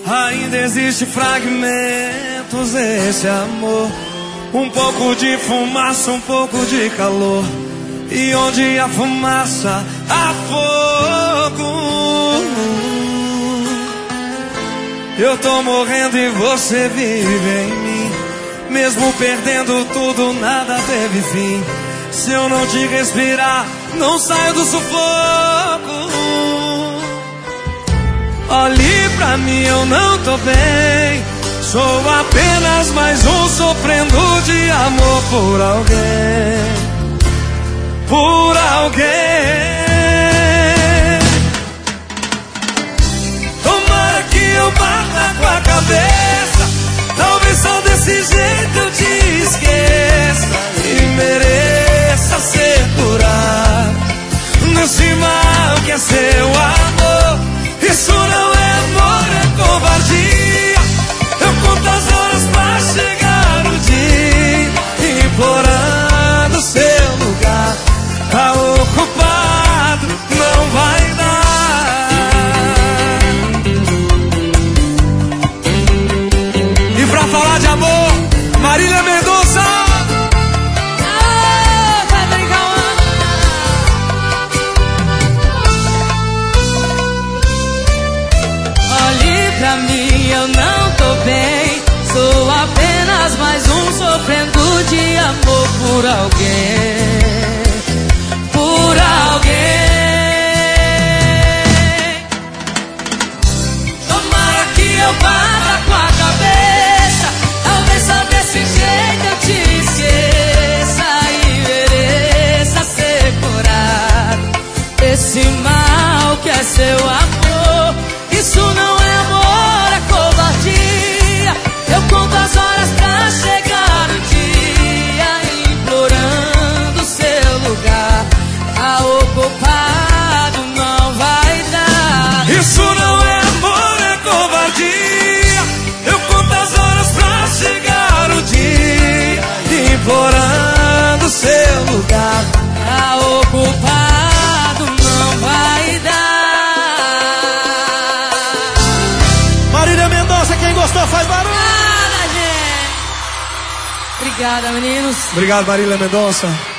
Ainda existe fragmentos desse amor. Um pouco de fumaça, um pouco de calor. E onde há fumaça, há fogo. Eu tô morrendo e você vive em mim. Mesmo perdendo tudo, nada teve fim. Se eu não te respirar, não saio do sufoco. Olhe pra mim, eu não tô bem. Sou apenas mais um sofrendo de amor por alguém. Por alguém. Tomara que eu bata com a cabeça. Talvez só desse jeito eu te esqueça e mereça ser curado nesse mal que é seu amor. Isso não é amor, é covardia. Eu conto as horas pra chegar o dia, implorando seu lugar. Tá ocupado, não vai dar. E pra falar de amor, Marília Mendonça. Vai brincar, olhe pra mim, eu não tô bem. Sou apenas mais um sofrendo de amor por alguém. Por alguém. Tomara que eu bata com a cabeça. Talvez só desse jeito eu te esqueça e mereça ser curado esse mal que é seu amor. Isso não é amor, é covardia. Eu conto as horas pra chegar o dia, implorando seu lugar. Tá ocupado, não vai dar. Isso não é amor, é covardia. Eu conto as horas pra chegar o dia, implorando seu lugar. Tá ocupado, não vai dar. Marília Mendonça, quem gostou faz barulho. Obrigada, gente. Obrigada, meninos. Obrigado, Marília Mendonça.